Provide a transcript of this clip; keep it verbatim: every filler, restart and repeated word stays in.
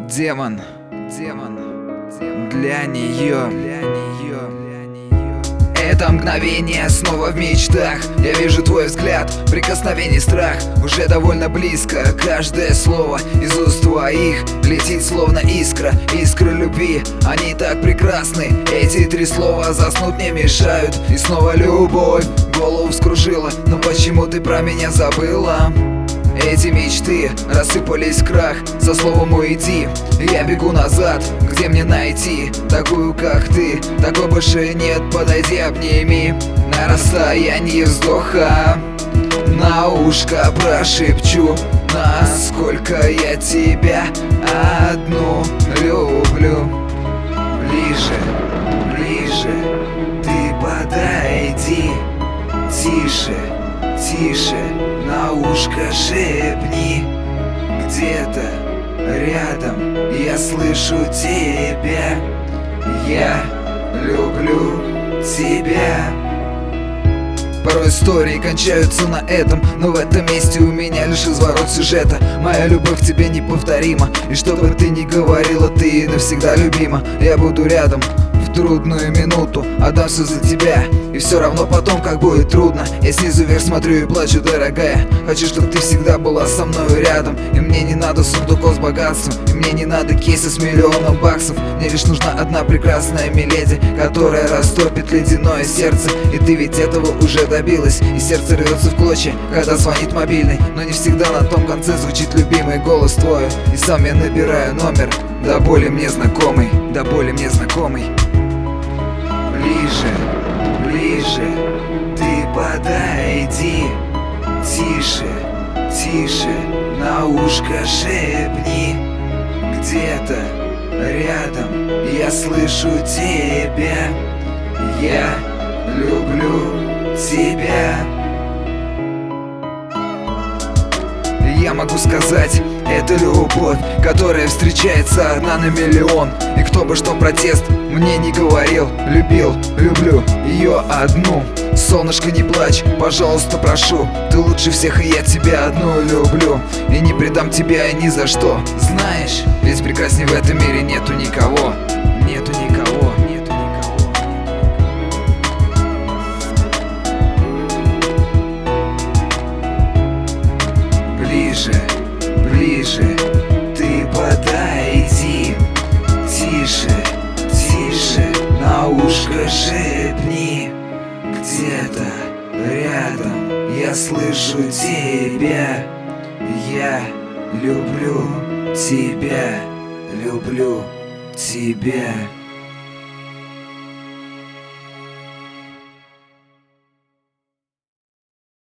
Демон, демон, для нее, для нее. Это мгновение снова в мечтах. Я вижу твой взгляд, прикосновение, страх. Уже довольно близко, каждое слово из уст твоих летит словно искра, искра любви. Они так прекрасны, эти три слова заснуть не мешают. И снова любовь голову вскружила, но почему ты про меня забыла? Эти мечты рассыпались в крах со словом «уйди». Я бегу назад, где мне найти такую, как ты? Такой больше нет, подойди, обними. На расстоянии вздоха на ушко прошепчу, насколько я тебя одну люблю. Ближе, ближе, ты подойди. Тише, тише, на ушко шепни. Где-то рядом я слышу тебя. Я люблю тебя. Порой истории кончаются на этом, но в этом месте у меня лишь изворот сюжета. Моя любовь к тебе неповторима, и что бы ты ни говорила, ты навсегда любима. Я буду рядом в трудную минуту, отдам все за тебя. И все равно потом, как будет трудно, я снизу вверх смотрю и плачу, дорогая. Хочу, чтобы ты всегда была со мной рядом. И мне не надо сундуков с богатством, и мне не надо кейса с миллионом баксов. Мне лишь нужна одна прекрасная миледи, которая растопит ледяное сердце. И ты ведь этого уже добилась. И сердце рвется в клочья, когда звонит мобильный, но не всегда на том конце звучит любимый голос твой. И сам я набираю номер, до боли мне знакомый, до боли мне знакомый. Ближе, ближе, ты подойди. Тише, тише, на ушко шепни. Где-то рядом я слышу тебя. Я люблю тебя. Я могу сказать, это любовь, которая встречается одна на миллион. И кто бы что протест мне не говорил, любил, люблю ее одну. Солнышко, не плачь, пожалуйста, прошу. Ты лучше всех, и я тебя одну люблю. И не предам тебя ни за что. Знаешь, ведь прекрасней в этом мире нету никого. Нету никого, нету никого. Ближе, ближе, ты подойди. Тише, тише, на ушко шепни. Где-то рядом я слышу тебя. Я люблю тебя, люблю тебя.